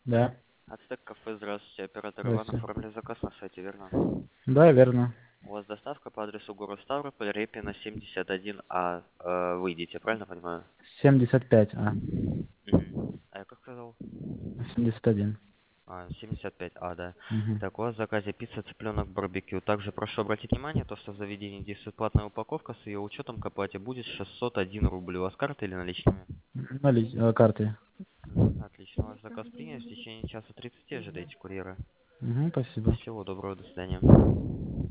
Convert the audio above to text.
Да, Ацтек кафе, здравствуйте. Оператор Иван, здравствуйте. оформили заказ на сайте, верно? Да, верно. У вас доставка по адресу город Ставрополь, Репина, 71А. Выйдите, правильно понимаю? 75А. А я как сказал? 71. 75А, да. Угу. Так, у вас в заказе пицца, цыпленок, барбекю. Также прошу обратить внимание, то, что в заведении действует платная упаковка, с ее учетом к оплате будет 601 рубль. У вас карта или наличными? Карты. Отлично, ваш заказ принят. В течение часа 30 ожидайте курьера. Угу, спасибо. Всего доброго, до свидания.